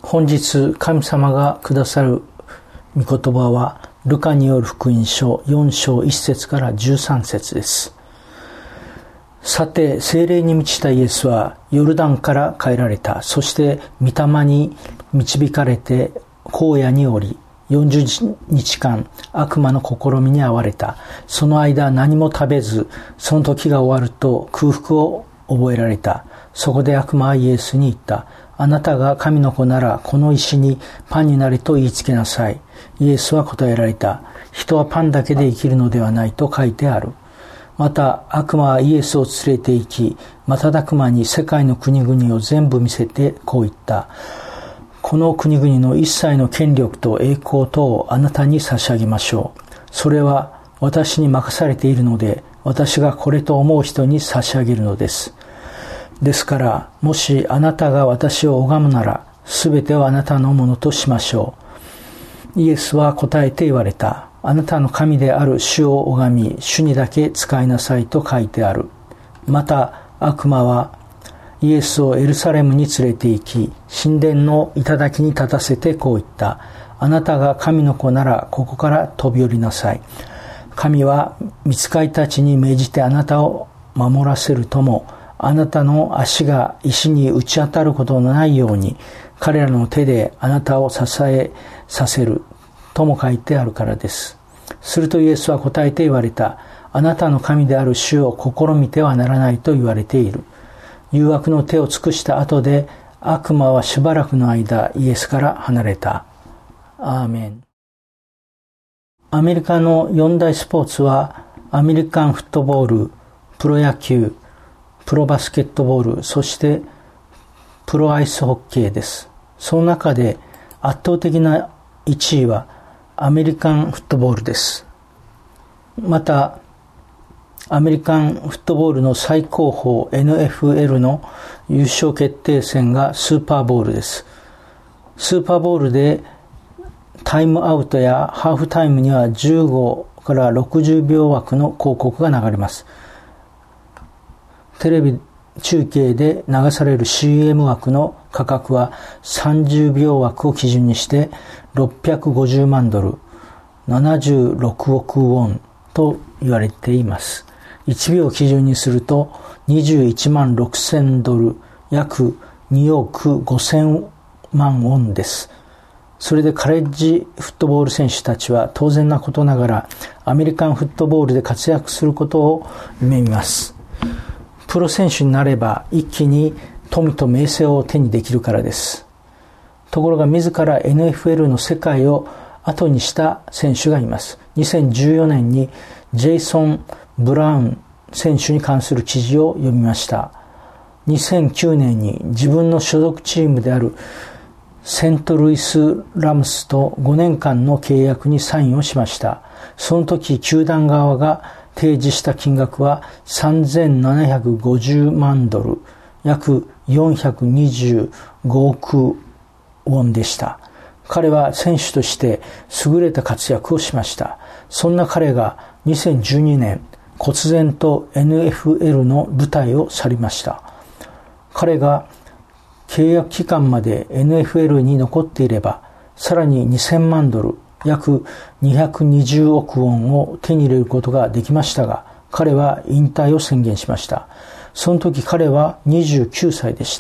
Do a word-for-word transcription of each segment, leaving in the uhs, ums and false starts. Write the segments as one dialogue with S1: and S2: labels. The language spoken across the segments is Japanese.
S1: 本日神様がくださる御言葉はルカによる福音書よん章いち節からじゅうさん節です。さて聖霊に満ちたイエスはヨルダンから帰られた。そして御霊に導かれて荒野におりよんじゅうにちかん悪魔の試みに遭われた。その間何も食べず、その時が終わると空腹を覚えられた。そこで悪魔はイエスに言った。あなたが神の子ならこの石にパンになれと言いつけなさい。イエスは答えられた。人はパンだけで生きるのではないと書いてある。また悪魔はイエスを連れて行き、瞬く間に世界の国々を全部見せてこう言った。この国々の一切の権力と栄光とをあなたに差し上げましょう。それは私に任されているので、私がこれと思う人に差し上げるのです。ですから、もしあなたが私を拝むなら、すべてをあなたのものとしましょう。イエスは答えて言われた。あなたの神である主を拝み、主にだけ仕えなさいと書いてある。また、悪魔はイエスをエルサレムに連れて行き、神殿の頂に立たせてこう言った。あなたが神の子なら、ここから飛び降りなさい。神は御使いたちに命じてあなたを守らせるとも、あなたの足が石に打ち当たることのないように彼らの手であなたを支えさせるとも書いてあるからです。するとイエスは答えて言われた。あなたの神である主を試みてはならないと言われている。誘惑の手を尽くした後で悪魔はしばらくの間イエスから離れた。アーメン。アメリカの四大スポーツはアメリカンフットボール、プロ野球、プロバスケットボール、そしてプロアイスホッケーです。その中で圧倒的ないちいはアメリカンフットボールです。またアメリカンフットボールの最高峰 エヌエフエル の優勝決定戦がスーパーボールです。スーパーボールでタイムアウトやハーフタイムにはじゅうごからろくじゅうびょう枠の広告が流れます。テレビ中継で流される シーエム 枠の価格はさんじゅうびょう枠を基準にしてろっぴゃくごじゅうまんドル、ななじゅうろくおくウォンと言われています。いちびょうを基準にするとにじゅういちまんろくせんドル、約におくごせんまんウォンです。それでカレッジフットボール選手たちは当然なことながらアメリカンフットボールで活躍することを夢見ます。プロ選手になれば一気に富と名声を手にできるからです。ところが自ら エヌエフエル の世界を後にした選手がいます。にせんじゅうよねんにジェイソン・ブラウン選手に関する記事を読みました。にせんきゅうねんに自分の所属チームであるセントルイス・ラムスとごねんかんの契約にサインをしました。その時球団側が提示した金額はさんぜんななひゃくごじゅうまんドル、約よんひゃくにじゅうごおくウォンでした。彼は選手として優れた活躍をしました。そんな彼がにせんじゅうにねん、忽然と エヌエフエル の舞台を去りました。彼が契約期間まで エヌエフエル に残っていれば、さらににせんまんドル、約にひゃくにじゅうおくウォンを手に入れることができましたが、彼は引退を宣言しました。その時彼はにじゅうきゅうさいでした。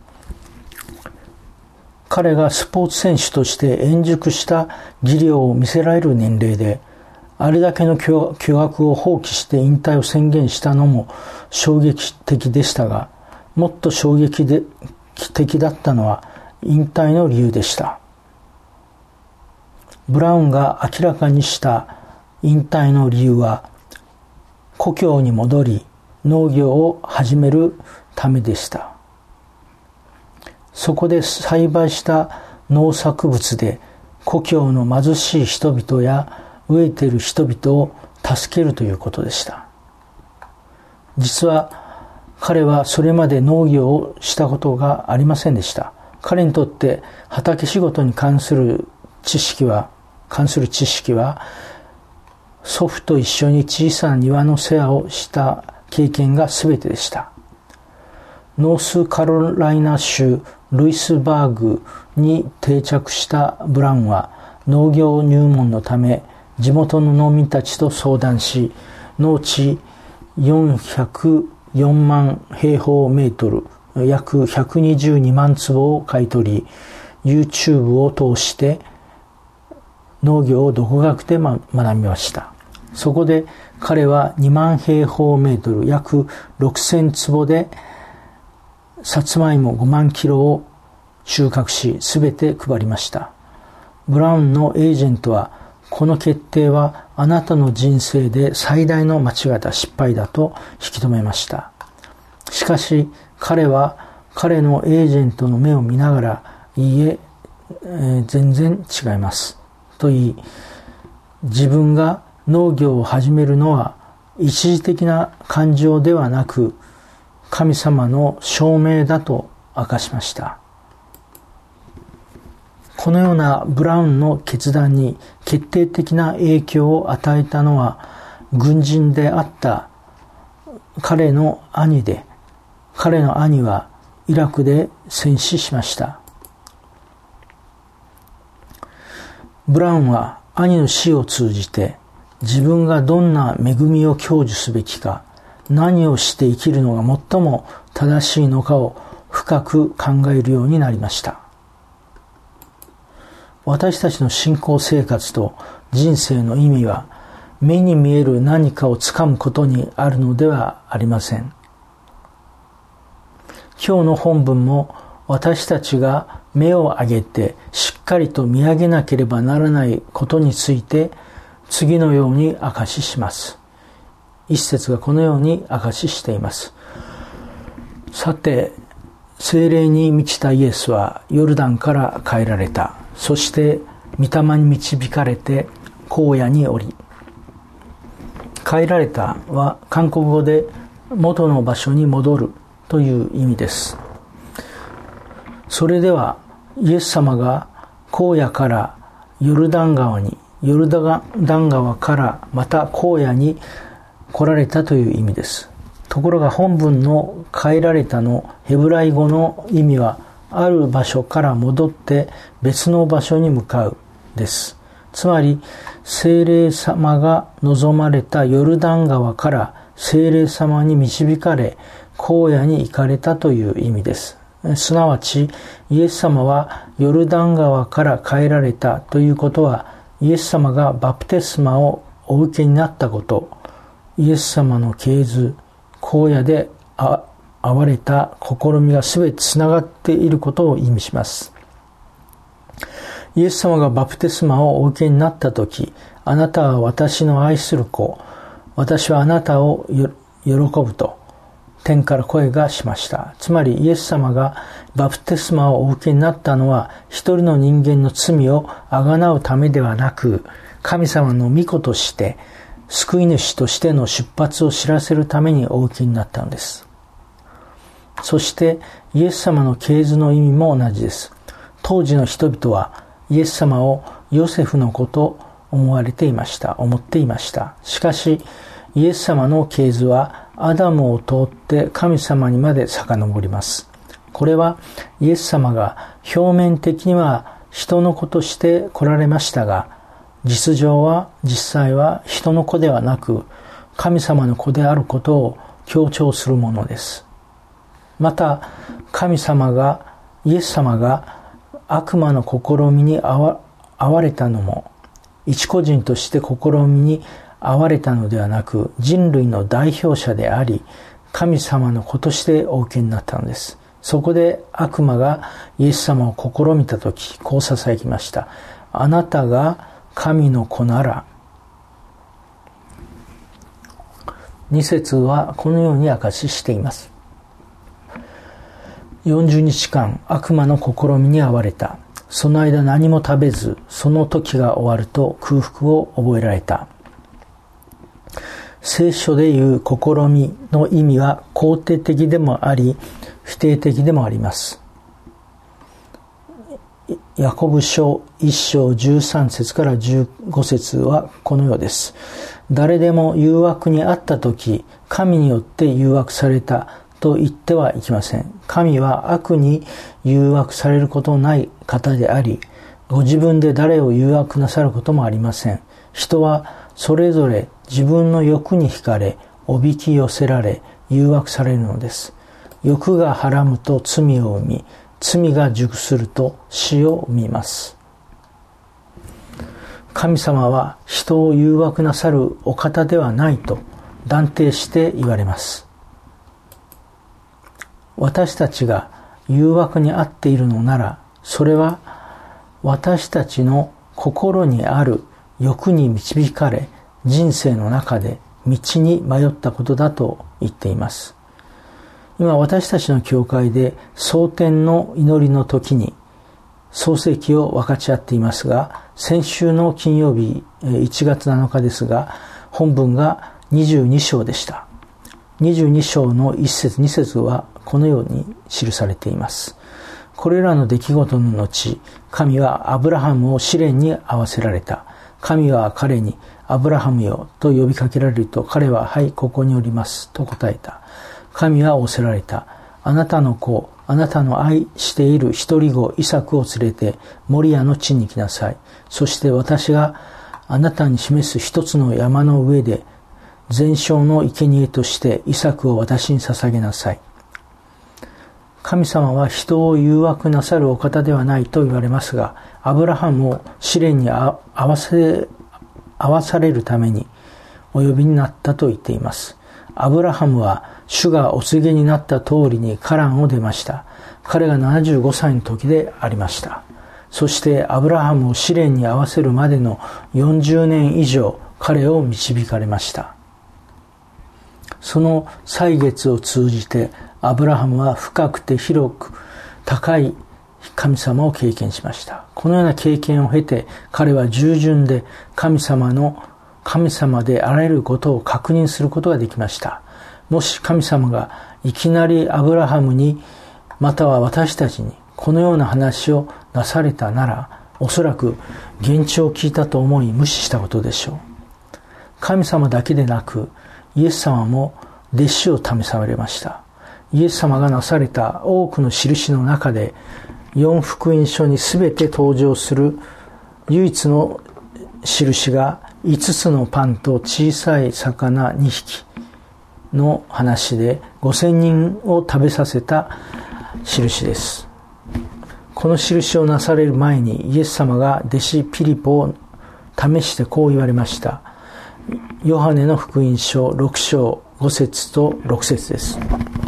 S1: 彼がスポーツ選手として円熟した技量を見せられる年齢で、あれだけの巨額を放棄して引退を宣言したのも衝撃的でしたが、もっと衝撃的だったのは引退の理由でした。ブラウンが明らかにした引退の理由は、故郷に戻り農業を始めるためでした。そこで栽培した農作物で故郷の貧しい人々や飢えている人々を助けるということでした。実は彼はそれまで農業をしたことがありませんでした。彼にとって畑仕事に関する知識は関する知識は祖父と一緒に小さな庭の世話をした経験が全てでした。 ノースカロライナ州ルイスバーグに定着したブラウンは農業入門のため地元の農民たちと相談し、農地よんひゃくよんまん平方メートル、約ひゃくにじゅうにまんつぼを買い取り、YouTube を通して農業を独学で学びました。そこで彼はにまん平方メートル、約ろくせんつぼでさつまいもごまんキロを収穫し、すべて配りました。ブラウンのエージェントは、この決定はあなたの人生で最大の間違いだ、失敗だと引き止めました。しかし彼は彼のエージェントの目を見ながら、いいえ、えー、全然違いますと言い、自分が農業を始めるのは一時的な感情ではなく神様の証明だと明かしました。このようなブラウンの決断に決定的な影響を与えたのは軍人であった彼の兄で、彼の兄はイラクで戦死しました。ブラウンは兄の死を通じて自分がどんな恵みを享受すべきか、何をして生きるのが最も正しいのかを深く考えるようになりました。私たちの信仰生活と人生の意味は目に見える何かをつかむことにあるのではありません。今日の本文も私たちが目を上げてしっかりと見上げなければならないことについて次のように証しします。一節がこのように証ししています。さて、聖霊に満ちたイエスはヨルダンから帰られた。そして御霊に導かれて荒野に降り、帰られたは韓国語で元の場所に戻るという意味です。それではイエス様が荒野からヨルダン川に、ヨルダン川からまた荒野に来られたという意味です。ところが本文の帰られたのヘブライ語の意味はある場所から戻って別の場所に向かうです。つまり聖霊様が望まれたヨルダン川から聖霊様に導かれ荒野に行かれたという意味です。すなわちイエス様はヨルダン川から帰られたということは、イエス様がバプテスマをお受けになったこと、イエス様の系図、荒野であ会われた試みがすべてつながっていることを意味します。イエス様がバプテスマをお受けになったとき、あなたは私の愛する子、私はあなたを喜ぶと天から声がしました。つまりイエス様がバプテスマをお受けになったのは一人の人間の罪をあがなうためではなく、神様の御子として救い主としての出発を知らせるためにお受けになったのです。そしてイエス様の系図の意味も同じです。当時の人々はイエス様をヨセフの子と思われていました、思っていました。しかしイエス様の系図はアダムを通って神様にまで遡ります。これはイエス様が表面的には人の子として来られましたが、実情は実際は人の子ではなく神様の子であることを強調するものです。また神様が、イエス様が悪魔の試みに遭われたのも一個人として試みに遭われたのではなく、人類の代表者であり神様の子としてお受けになったのです。そこで悪魔がイエス様を試みたとき、こう囁きました。あなたが神の子なら。に節はこのように証ししています。よんじゅうにちかん悪魔の試みに遭われた。その間何も食べず、その時が終わると空腹を覚えられた。聖書でいう試みの意味は肯定的でもあり否定的でもあります。ヤコブ書いっ章じゅうさん節からじゅうご節はこのようです。誰でも誘惑にあったとき、神によって誘惑されたと言ってはいけません。神は悪に誘惑されることのない方であり、ご自分で誰を誘惑なさることもありません。人はそれぞれ自分の欲に惹かれ、おびき寄せられ、誘惑されるのです。欲がはらむと罪を生み、罪が熟すると死を生みます。神様は人を誘惑なさるお方ではないと断定して言われます。私たちが誘惑にあっているのなら、それは私たちの心にある欲に導かれ、人生の中で道に迷ったことだと言っています。今私たちの教会で蒼天の祈りの時に創世記を分かち合っていますが、先週の金曜日いちがつなのかですが、本文がにじゅうに章でした。にじゅうに章のいち節に節はこのように記されています。これらの出来事の後、神はアブラハムを試練に合わせられた。神は彼に、アブラハムよと呼びかけられると、彼は、はい、ここにおりますと答えた。神は仰せられた。あなたの子、あなたの愛している一人子イサクを連れてモリアの地に来なさい。そして私があなたに示す一つの山の上で全焼の生贄としてイサクを私に捧げなさい。神様は人を誘惑なさるお方ではないと言われますが、アブラハムを試練に合わせ、合わされるためにお呼びになったと言っています。アブラハムは主がお告げになった通りにカランを出ました。彼がななじゅうごさいの時でありました。そしてアブラハムを試練に合わせるまでのよんじゅうねん以上彼を導かれました。その歳月を通じてアブラハムは深くて広く高い神様を経験しました。このような経験を経て彼は従順で神様の神様であらゆることを確認することができました。もし神様がいきなりアブラハムにまたは私たちにこのような話をなされたなら、おそらく言質を聞いたと思い無視したことでしょう。神様だけでなくイエス様も弟子を試されました。イエス様がなされた多くの印の中で四福音書にすべて登場する唯一の印が五つのパンと小さい魚にひきの話でごせんにんを食べさせた印です。この印をなされる前にイエス様が弟子ピリポを試してこう言われました。ヨハネの福音書ろく章ご節とろく節です。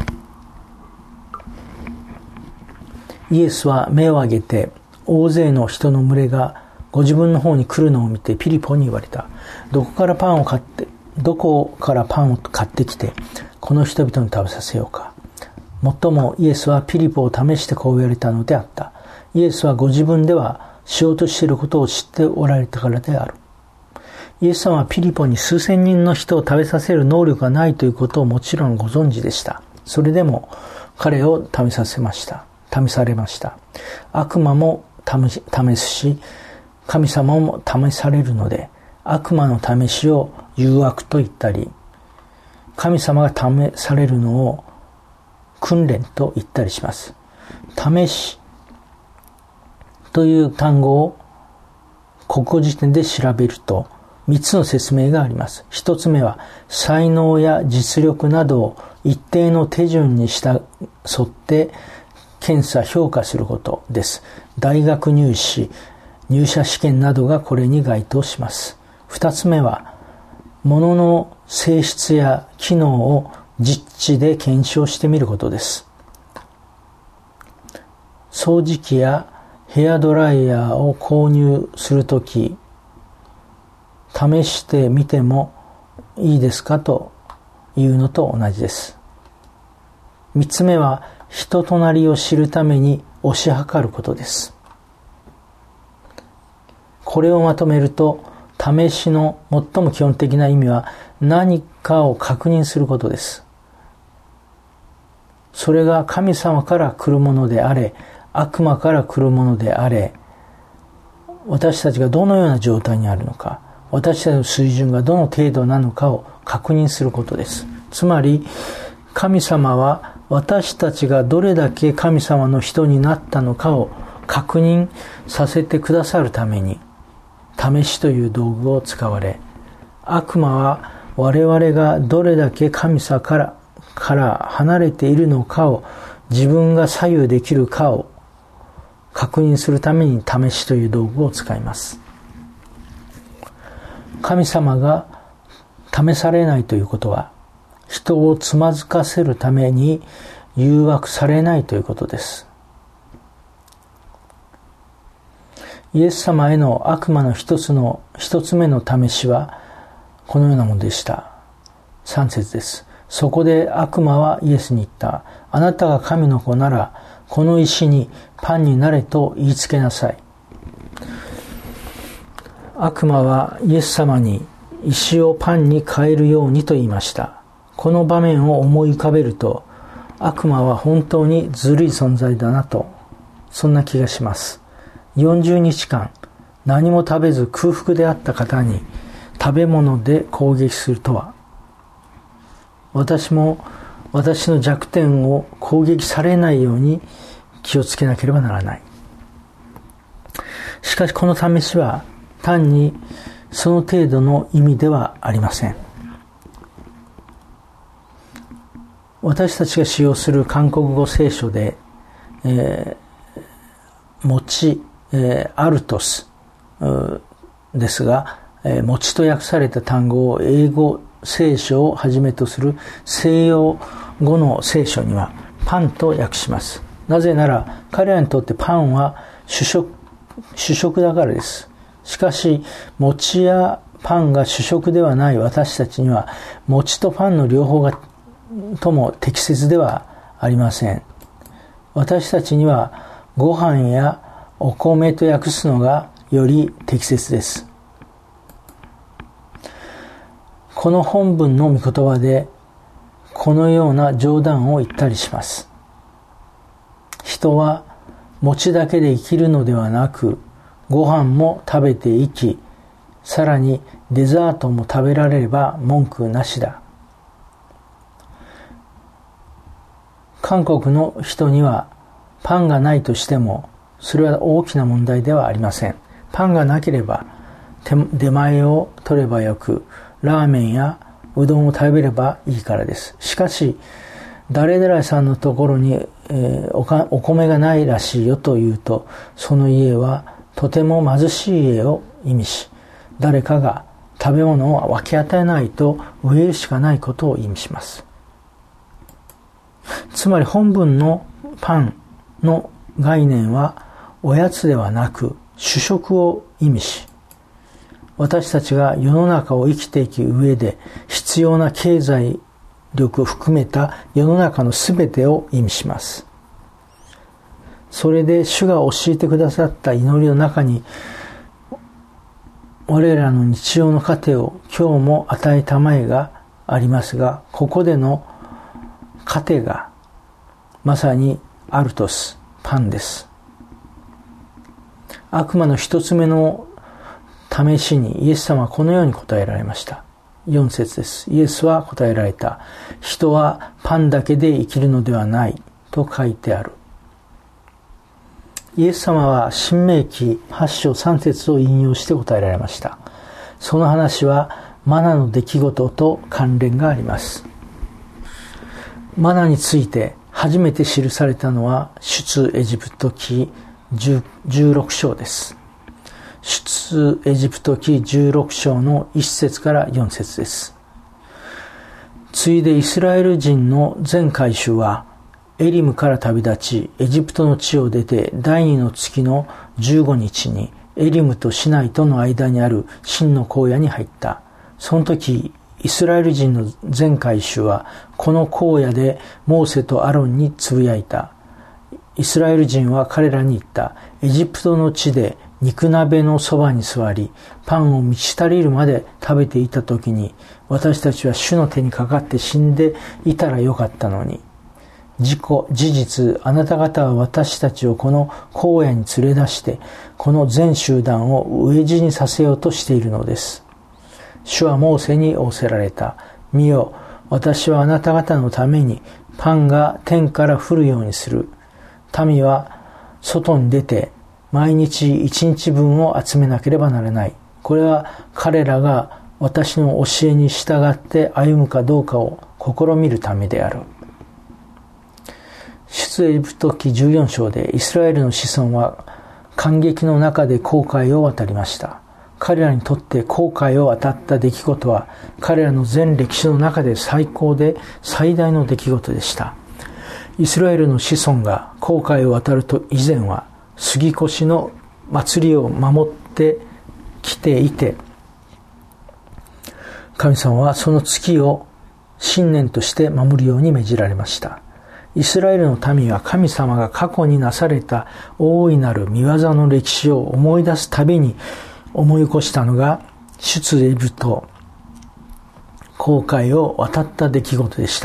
S1: イエスは目を上げて大勢の人の群れがご自分の方に来るのを見てピリポに言われた。どこからパンを買ってどこからパンを買ってきてこの人々に食べさせようか。もっともイエスはピリポを試してこう言われたのであった。イエスはご自分ではしようとしていることを知っておられたからである。イエス様はピリポに数千人の人を食べさせる能力がないということをもちろんご存知でした。それでも彼を試させました。試されました。悪魔も試し、試すし、神様も試されるので、悪魔の試しを誘惑と言ったり、神様が試されるのを訓練と言ったりします。試しという単語を国語辞典で調べるとみっつの説明があります。ひとつめは才能や実力などを一定の手順に従って検査評価することです。大学入試、入社試験などがこれに該当します。ふたつめは物の性質や機能を実地で検証してみることです。掃除機やヘアドライヤーを購入するとき、試してみてもいいですかというのと同じです。みっつめは人となりを知るために推し量ることです。これをまとめると、試しの最も基本的な意味は何かを確認することです。それが神様から来るものであれ、悪魔から来るものであれ、私たちがどのような状態にあるのか、私たちの水準がどの程度なのかを確認することです。つまり、神様は私たちがどれだけ神様の人になったのかを確認させてくださるために、試しという道具を使われ、悪魔は我々がどれだけ神様から、から離れているのかを自分が左右できるかを確認するために試しという道具を使います。神様が試されないということは、人をつまずかせるために誘惑されないということです。イエス様への悪魔の一つの、一つ目の試しはこのようなものでした。さん節です。そこで悪魔はイエスに言った。あなたが神の子なら、この石にパンになれと言いつけなさい。悪魔はイエス様に石をパンに変えるようにと言いました。この場面を思い浮かべると、悪魔は本当にずるい存在だなと、そんな気がします。よんじゅうにちかん何も食べず空腹であった方に食べ物で攻撃するとは、私も私の弱点を攻撃されないように気をつけなければならない。しかしこの試しは単にその程度の意味ではありません。私たちが使用する韓国語聖書で、えー、餅、えー、アルトスですが、えー、餅と訳された単語を英語聖書をはじめとする西洋語の聖書にはパンと訳します。なぜなら彼らにとってパンは主食、主食だからです。しかし餅やパンが主食ではない私たちには餅とパンの両方がとも適切ではありません。私たちにはご飯やお米と訳すのがより適切です。この本文の御言葉でこのような冗談を言ったりします。人は餅だけで生きるのではなく、ご飯も食べて生き、さらにデザートも食べられれば文句なしだ。韓国の人にはパンがないとしても、それは大きな問題ではありません。パンがなければ出前を取ればよく、ラーメンやうどんを食べればいいからです。しかし、誰々さんのところに、えー、おか、お米がないらしいよと言うと、その家はとても貧しい家を意味し、誰かが食べ物を分け与えないと飢えるしかないことを意味します。つまり本文のパンの概念はおやつではなく主食を意味し、私たちが世の中を生きていく上で必要な経済力を含めた世の中のすべてを意味します。それで主が教えてくださった祈りの中に、我らの日常の糧を今日も与えたまえがありますが、ここでの糧がまさにアルトス、パンです。悪魔の一つ目の試しにイエス様はこのように答えられました。よん節です。イエスは答えられた。人はパンだけで生きるのではないと書いてある。イエス様は申命記はち章さん節を引用して答えられました。その話はマナの出来事と関連があります。マナについて初めて記されたのは出エジプト記じゅうろく章です。出エジプト記じゅうろく章のいち節からよん節です。次いでイスラエル人の全会衆はエリムから旅立ち、エジプトの地を出て第二の月のじゅうごにちにエリムとシナイとの間にある真の荒野に入った。その時イスラエル人の全会衆はこの荒野でモーセとアロンにつぶやいた。イスラエル人は彼らに言った。エジプトの地で肉鍋のそばに座り、パンを満ち足りるまで食べていた時に、私たちは主の手にかかって死んでいたらよかったのに。事故、事実、あなた方は私たちをこの荒野に連れ出して、この全集団を飢え死にさせようとしているのです。主はモーセに仰せられた。見よ、私はあなた方のためにパンが天から降るようにする。民は外に出て毎日一日分を集めなければならない。これは彼らが私の教えに従って歩むかどうかを試みるためである。出エジプト記じゅうよん章でイスラエルの子孫は感激の中で紅海を渡りました。彼らにとって紅海を渡った出来事は彼らの全歴史の中で最高で最大の出来事でした。イスラエルの子孫が紅海を渡ると以前は杉越の祭りを守ってきていて、神様はその月を新年として守るように命じられました。イスラエルの民は神様が過去になされた大いなる御業の歴史を思い出すたびに思い起こしたのが出エジプト紅海を渡った出来事でした。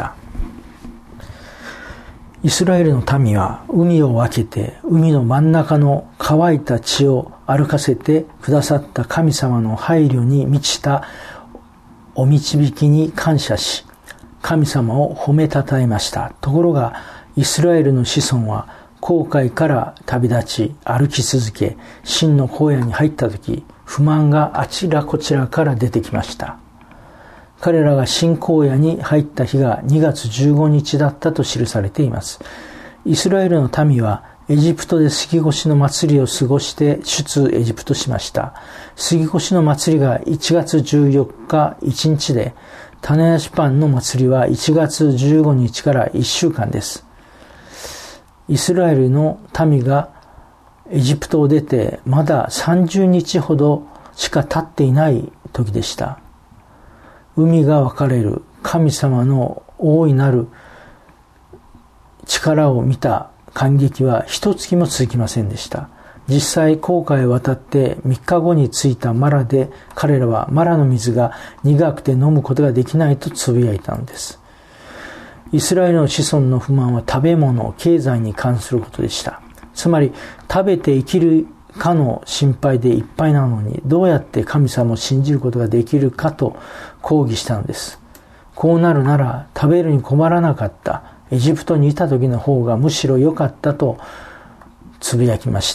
S1: イスラエルの民は海を分けて海の真ん中の乾いた地を歩かせてくださった神様の配慮に満ちたお導きに感謝し、神様を褒めたたえました。ところがイスラエルの子孫は紅海から旅立ち歩き続け、真の荒野に入った時、不満があちらこちらから出てきました。彼らが新荒野に入った日がにがつじゅうごにちだったと記されています。イスラエルの民はエジプトで杉越の祭りを過ごして出エジプトしました。杉越の祭りがいちがつじゅうよっかいちにちで、種なしパンの祭りはいちがつじゅうごにちからいっしゅうかんです。イスラエルの民がエジプトを出てまださんじゅうにちほどしか経っていない時でした。海が分かれる神様の大いなる力を見た感激は一月も続きませんでした。実際紅海を渡ってみっかごに着いたマラで、彼らはマラの水が苦くて飲むことができないとつぶやいたのです。イスラエルの子孫の不満は食べ物、経済に関することでした。つまり食べて生きるかの心配でいっぱいなのに、どうやって神様を信じることができるかと抗議したのです。こうなるなら食べるに困らなかったエジプトにいた時の方がむしろ良かったとつぶやきました。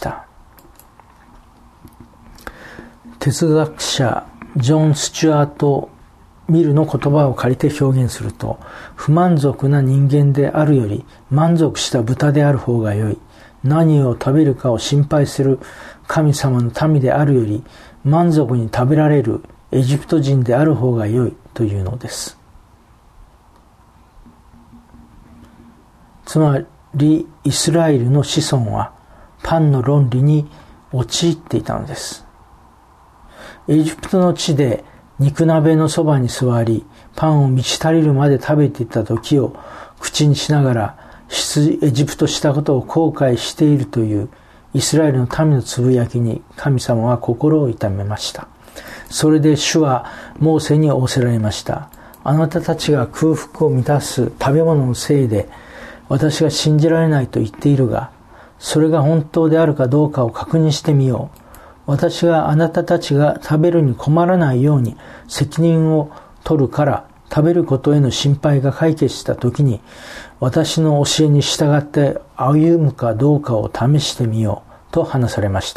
S1: 哲学者ジョン・スチュアート・ミルの言葉を借りて表現すると、不満足な人間であるより満足した豚である方が良い。何を食べるかを心配する神様の民であるより満足に食べられるエジプト人である方が良いというのです。つまりイスラエルの子孫はパンの論理に陥っていたのです。エジプトの地で肉鍋のそばに座り、パンを満ち足りるまで食べていた時を口にしながら出エジプトしたことを後悔しているというイスラエルの民のつぶやきに神様は心を痛めました。それで主はモーセに仰せられました。あなたたちが空腹を満たす食べ物のせいで私が信じられないと言っているが、それが本当であるかどうかを確認してみよう。私があなたたちが食べるに困らないように責任を取るから、食べることへの心配が解決したときに、私の教えに従って歩むかどうかを試してみようと話されました。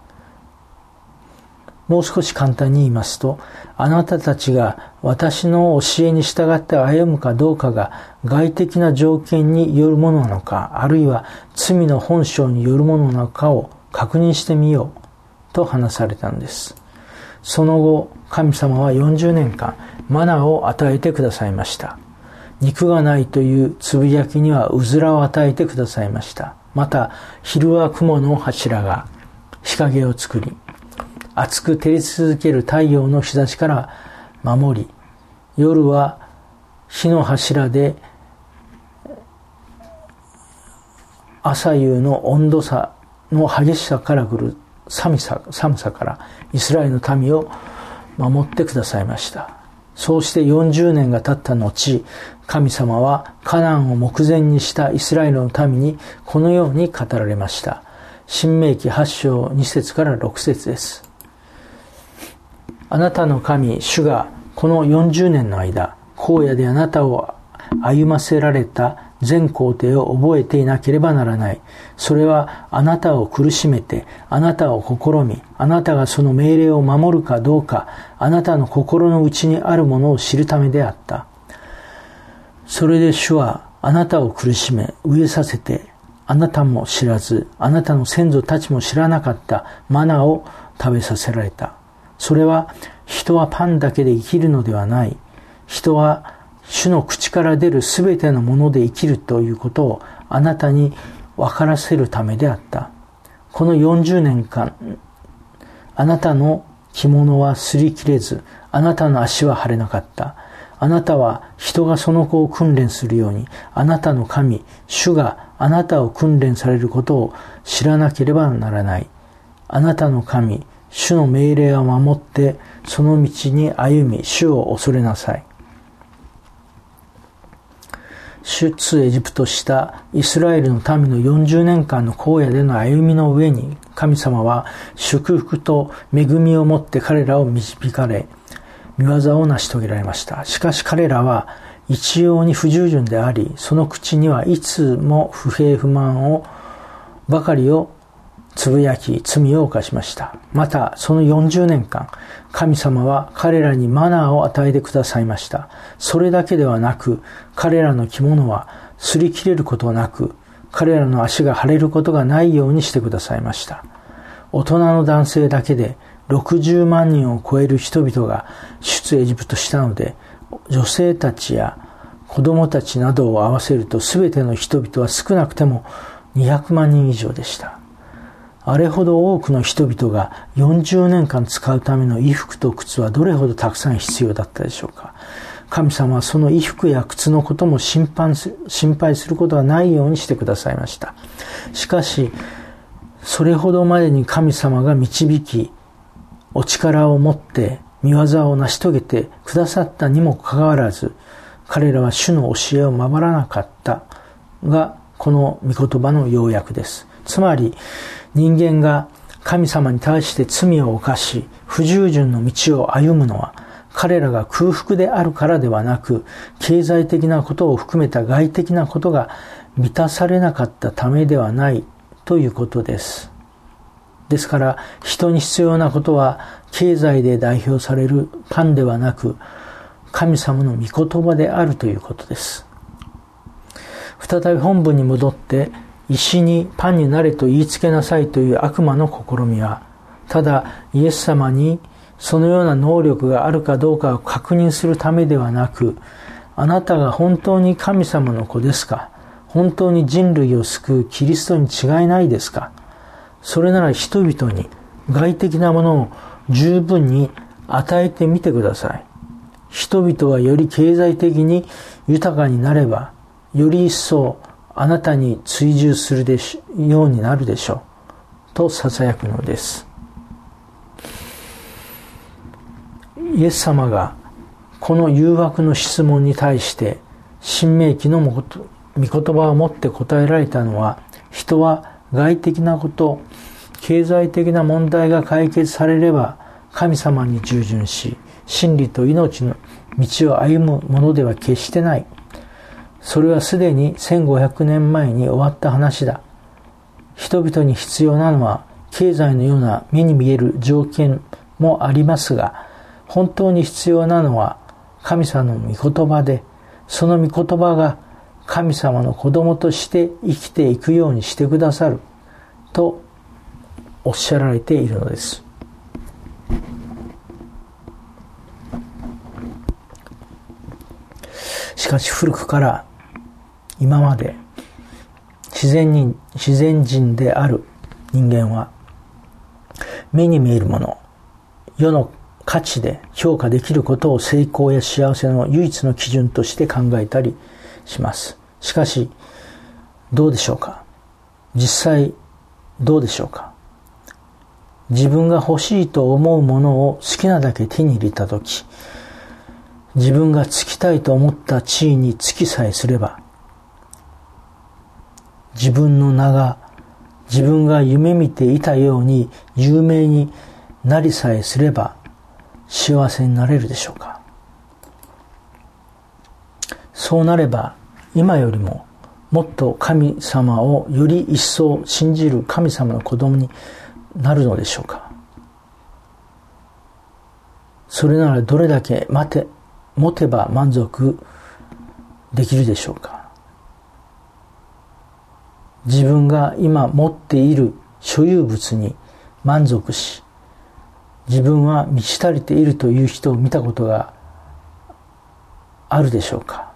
S1: もう少し簡単に言いますと、あなたたちが私の教えに従って歩むかどうかが外的な条件によるものなのか、あるいは罪の本性によるものなのかを確認してみようと話されたのです。その後、神様はよんじゅうねんかんマナを与えてくださいました。肉がないというつぶやきにはうずらを与えてくださいました。また、昼は雲の柱が日陰を作り、熱く照り続ける太陽の日差しから守り、夜は火の柱で朝夕の温度差の激しさから来る寒さ、寒さからイスラエルの民を守ってくださいました。そうしてよんじゅうねんが経った後、神様はカナンを目前にしたイスラエルの民にこのように語られました。申命記はち章に節からろく節です。あなたの神、主がこのよんじゅうねんの間、荒野であなたを歩ませられた全工程を覚えていなければならない。それはあなたを苦しめて、あなたを試み、あなたがその命令を守るかどうか、あなたの心の内にあるものを知るためであった。それで主はあなたを苦しめ、飢えさせて、あなたも知らず、あなたの先祖たちも知らなかったマナを食べさせられた。それは、人はパンだけで生きるのではない。人は主の口から出るすべてのもので生きるということをあなたに分からせるためであった。このよんじゅうねんかん、あなたの着物は擦り切れず、あなたの足は腫れなかった。あなたは人がその子を訓練するように、あなたの神、主があなたを訓練されることを知らなければならない。あなたの神、主の命令を守って、その道に歩み、主を恐れなさい。出エジプトしたイスラエルの民のよんじゅうねんかんの荒野での歩みの上に、神様は祝福と恵みをもって彼らを導かれ、御業を成し遂げられました。しかし彼らは一様に不従順であり、その口にはいつも不平不満をばかりをつぶやき、罪を犯しました。また、そのよんじゅうねんかん、神様は彼らにマナーを与えてくださいました。それだけではなく、彼らの着物は擦り切れることなく、彼らの足が腫れることがないようにしてくださいました。大人の男性だけでろくじゅうまんにんを超える人々が出エジプトしたので、女性たちや子供たちなどを合わせると全ての人々は少なくてもにひゃくまんにん以上でした。あれほど多くの人々がよんじゅうねんかん使うための衣服と靴はどれほどたくさん必要だったでしょうか。神様はその衣服や靴のことも心配す心配することがないようにしてくださいました。しかし、それほどまでに神様が導き、お力を持って御業を成し遂げてくださったにもかかわらず、彼らは主の教えを守らなかったが、この御言葉の要約です。つまり、人間が神様に対して罪を犯し、不従順の道を歩むのは、彼らが空腹であるからではなく、経済的なことを含めた外的なことが満たされなかったためではないということです。ですから、人に必要なことは、経済で代表されるパンではなく、神様の御言葉であるということです。再び本文に戻って、石にパンになれと言いつけなさいという悪魔の試みは、ただイエス様にそのような能力があるかどうかを確認するためではなく、あなたが本当に神様の子ですか？本当に人類を救うキリストに違いないですか？それなら人々に外的なものを十分に与えてみてください。人々はより経済的に豊かになれば、より一層あなたに追従するでしようになるでしょう。と囁くのです。イエス様がこの誘惑の質問に対して、新明記の御言葉をもって答えられたのは、人は外的なこと、経済的な問題が解決されれば、神様に従順し、真理と命の道を歩むものでは決してない。それはすでにせんごひゃくねんまえに終わった話だ。人々に必要なのは経済のような目に見える条件もありますが、本当に必要なのは神様の御言葉で、その御言葉が神様の子供として生きていくようにしてくださるとおっしゃられているのです。しかし古くから今まで自然に自然人である人間は、目に見えるもの、世の価値で評価できることを成功や幸せの唯一の基準として考えたりします。しかしどうでしょうか。実際どうでしょうか。自分が欲しいと思うものを好きなだけ手に入れたとき、自分が就きたいと思った地位に就きさえすれば、自分の名が自分が夢見ていたように有名になりさえすれば幸せになれるでしょうか。そうなれば今よりももっと神様をより一層信じる神様の子供になるのでしょうか。それならどれだけ待て、持てば満足できるでしょうか。自分が今持っている所有物に満足し、自分は満ち足りているという人を見たことがあるでしょうか。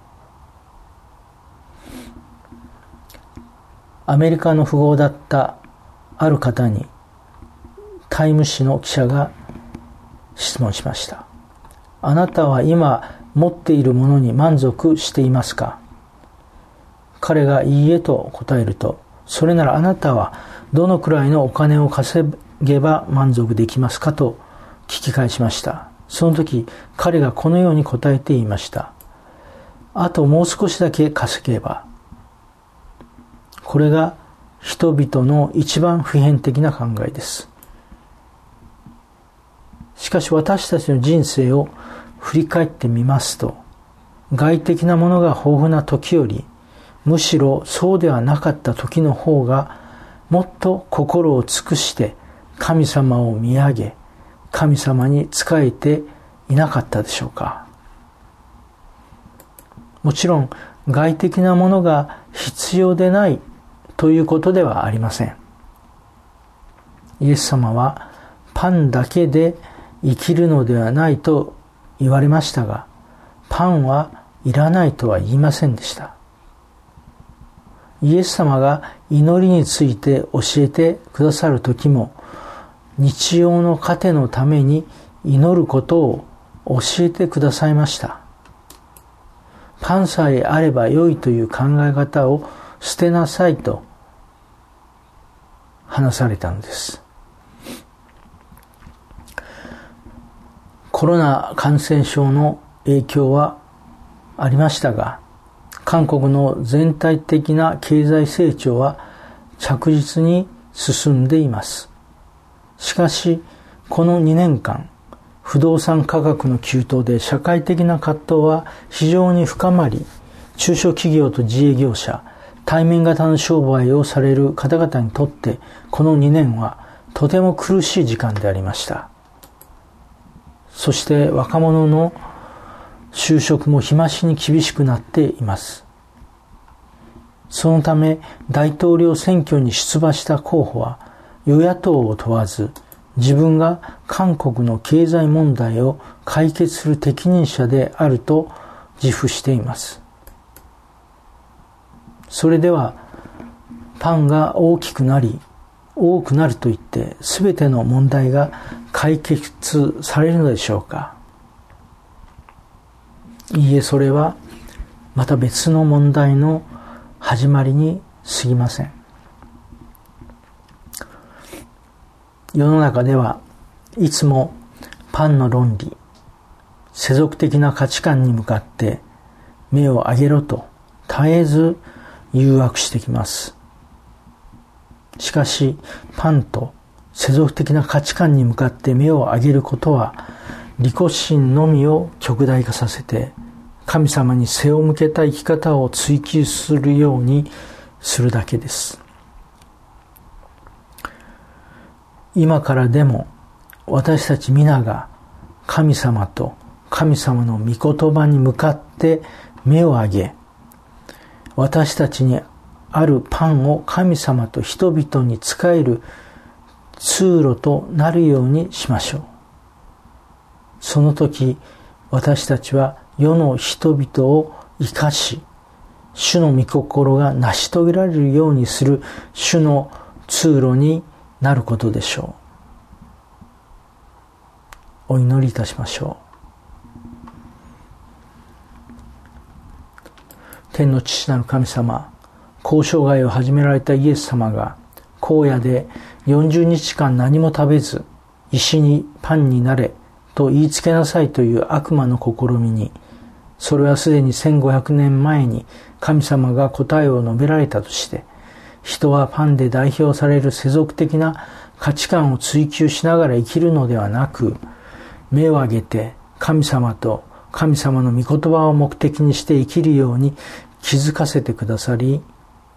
S1: アメリカの富豪だったある方にタイム誌の記者が質問しました。あなたは今持っているものに満足していますか？彼がいいえと答えると、それならあなたはどのくらいのお金を稼げば満足できますかと聞き返しました。その時彼がこのように答えて言いました。あともう少しだけ稼げば。これが人々の一番普遍的な考えです。しかし私たちの人生を振り返ってみますと、外的なものが豊富な時より、むしろそうではなかった時の方が、もっと心を尽くして神様を見上げ、神様に仕えていなかったでしょうか。もちろん外的なものが必要でないということではありません。イエス様はパンだけで生きるのではないと言われましたが、パンはいらないとは言いませんでした。イエス様が祈りについて教えてくださる時も、日曜の糧のために祈ることを教えてくださいました。パンさえあれば良いという考え方を捨てなさいと話されたのです。コロナ感染症の影響はありましたが、韓国の全体的な経済成長は着実に進んでいます。しかし、このにねんかん、不動産価格の急騰で社会的な葛藤は非常に深まり、中小企業と自営業者、対面型の商売をされる方々にとって、このにねんはとても苦しい時間でありました。そして若者の就職も日増しに厳しくなっています。そのため大統領選挙に出馬した候補は与野党を問わず、自分が韓国の経済問題を解決する適任者であると自負しています。それではパンが大きくなり多くなるといって全ての問題が解決されるのでしょうか。いいえ、それはまた別の問題の始まりに過ぎません。世の中ではいつもパンの論理、世俗的な価値観に向かって目を上げろと絶えず誘惑してきます。しかしパンと世俗的な価値観に向かって目を上げることは、利己心のみを極大化させて神様に背を向けた生き方を追求するようにするだけです。今からでも私たち皆が神様と神様の御言葉に向かって目を上げ、私たちにあるパンを神様と人々に仕える通路となるようにしましょう。その時、私たちは世の人々を生かし、主の御心が成し遂げられるようにする主の通路になることでしょう。お祈りいたしましょう。天の父なる神様、交渉外を始められたイエス様が荒野でよんじゅうにちかん何も食べず、石にパンになれと言いつけなさいという悪魔の試みに、それはすでにせんごひゃくねんまえに神様が答えを述べられたとして、人はパンで代表される世俗的な価値観を追求しながら生きるのではなく、目を上げて神様と神様の御言葉を目的にして生きるように気づかせてくださり、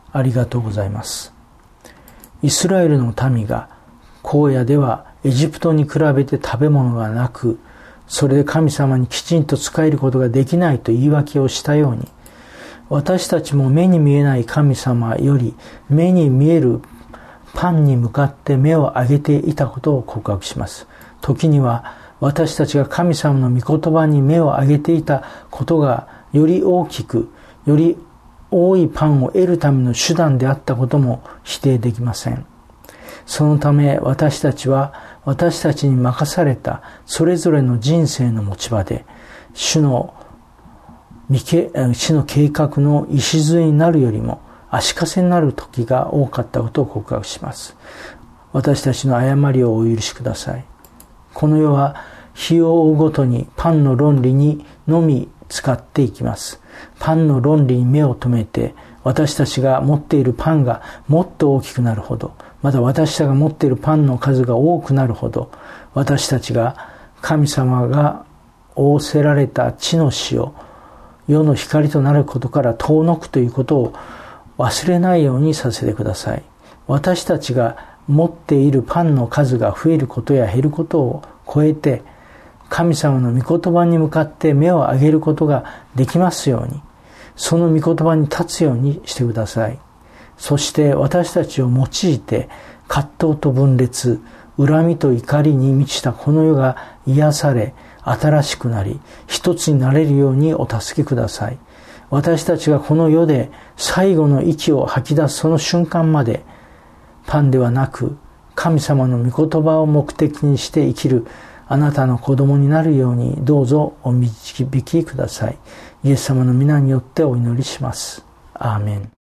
S1: ありがとうございます。イスラエルの民が荒野ではエジプトに比べて食べ物がなく、それで神様にきちんと仕えることができないと言い訳をしたように、私たちも目に見えない神様より目に見えるパンに向かって目を上げていたことを告白します。時には私たちが神様の御言葉に目を上げていたことがより大きく、より多いパンを得るための手段であったことも否定できません。そのため私たちは私たちに任されたそれぞれの人生の持ち場で主の主の計画の礎になるよりも足かせになる時が多かったことを告白します。私たちの誤りをお許しください。この世は日を追うごとにパンの論理にのみ使っていきます。パンの論理に目を留めて、私たちが持っているパンがもっと大きくなるほど、また私たちが持っているパンの数が多くなるほど、私たちが神様が仰せられた地の塩、世の光となることから遠のくということを忘れないようにさせてください。私たちが持っているパンの数が増えることや減ることを超えて、神様の御言葉に向かって目を上げることができますように、その御言葉に立つようにしてください。そして私たちを用いて葛藤と分裂、恨みと怒りに満ちたこの世が癒され、新しくなり、一つになれるようにお助けください。私たちがこの世で最後の息を吐き出すその瞬間まで、パンではなく神様の御言葉を目的にして生きるあなたの子供になるようにどうぞお導きください。イエス様の皆によってお祈りします。アーメン。